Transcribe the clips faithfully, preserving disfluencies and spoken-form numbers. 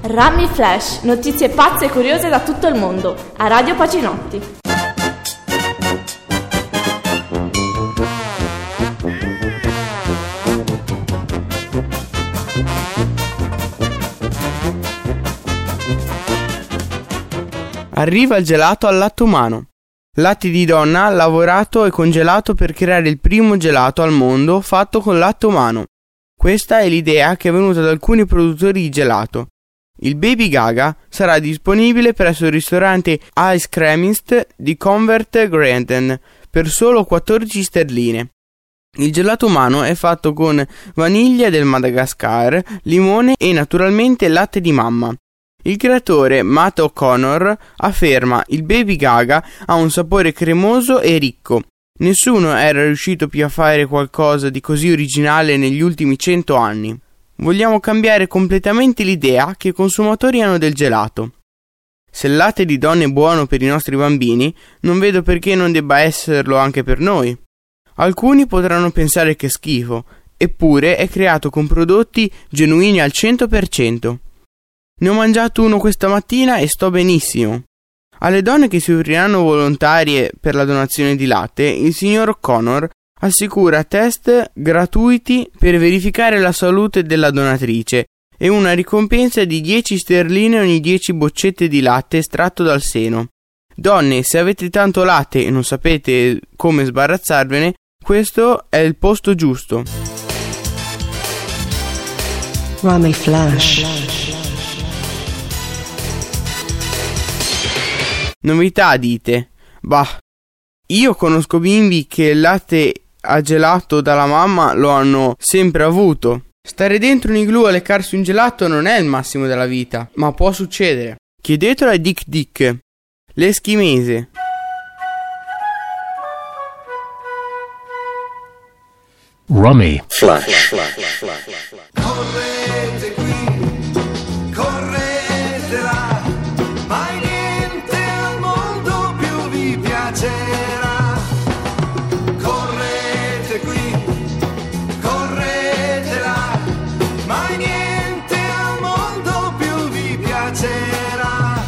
Rummy Flash, notizie pazze e curiose da tutto il mondo, a Radio Pacinotti. Arriva il gelato al latte umano. Latte di donna lavorato e congelato per creare il primo gelato al mondo fatto con latte umano. Questa è l'idea che è venuta da alcuni produttori di gelato. Il Baby Gaga sarà disponibile presso il ristorante Ice Creamist di Covent Garden per solo quattordici sterline. Il gelato umano è fatto con vaniglia del Madagascar, limone e naturalmente latte di mamma. Il creatore Matt O'Connor afferma: il Baby Gaga ha un sapore cremoso e ricco. Nessuno era riuscito più a fare qualcosa di così originale negli ultimi cento anni. Vogliamo cambiare completamente l'idea che i consumatori hanno del gelato. Se il latte di donna è buono per i nostri bambini, non vedo perché non debba esserlo anche per noi. Alcuni potranno pensare che è schifo, eppure è creato con prodotti genuini al cento per cento. Ne ho mangiato uno questa mattina e sto benissimo. Alle donne che si offriranno volontarie per la donazione di latte, il signor O'Connor assicura test gratuiti per verificare la salute della donatrice e una ricompensa di dieci sterline ogni dieci boccette di latte estratto dal seno. Donne, se avete tanto latte e non sapete come sbarazzarvene, questo è il posto giusto. Rummy Flash. Novità, dite? Bah, io conosco bimbi che il latte a gelato dalla mamma lo hanno sempre avuto. Stare dentro un igloo a leccarsi un gelato non è il massimo della vita, ma può succedere. Chiedetelo a Dick Dick, l'eschimese. Rummy Flash. Correte qui, correte là, mai niente al mondo più vi piacerà. Correte qui, correte là, mai niente al mondo più vi piacerà.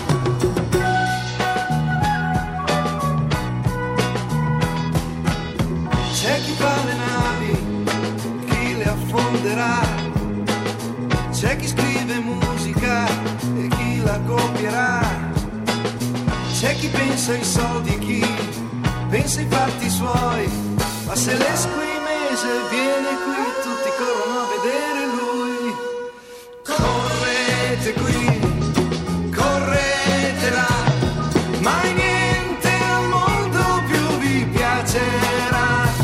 C'è chi fa le navi, chi le affonderà, c'è chi scrive musica e chi la copierà, c'è chi pensa ai soldi e chi pensa ai fatti suoi, ma se l'esquimese viene qui tutti corrono a vedere lui. Correte qui, correte là, mai niente al mondo più vi piacerà.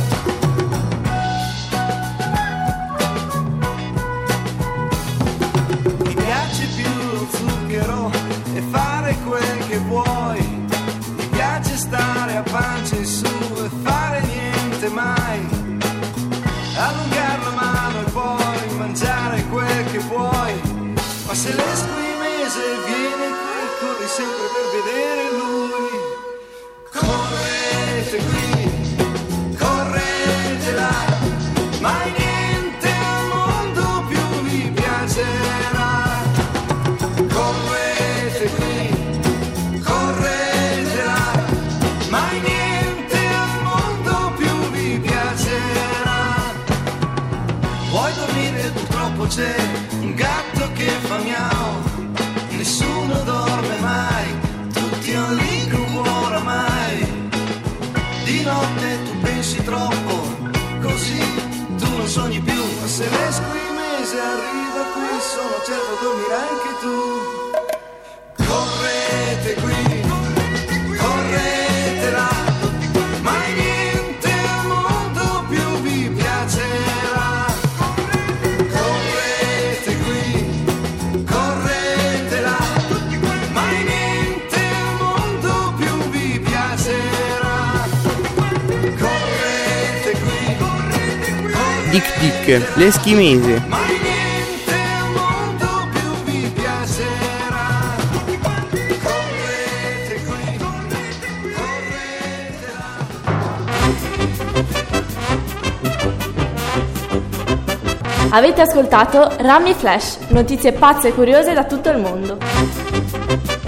E fare quel che vuoi, mi piace stare a pancia in su e fare niente mai, allungare la mano e poi mangiare quel che vuoi, ma se l'esquimese viene qui corri sempre per vedere lui. Correte qui, correte là, mai niente al mondo più vi piacerà. Correte qui, correte là, mai niente al mondo più vi piacerà. Vuoi dormire? Purtroppo c'è un gatto che fa miau, nessuno dorme mai, tutti all'incubo oramai. Di notte tu pensi troppo, così tu non sogni più, ma se l'esquimese arriva qui sono certo dormirai anche tu. Correte qui, correte là, mai niente al mondo più vi piacerà. Correte qui, correte là, mai niente al mondo più vi piacerà. Correte qui, correte Dick Dick, l'eschimese. Avete ascoltato Rummy Flash, notizie pazze e curiose da tutto il mondo.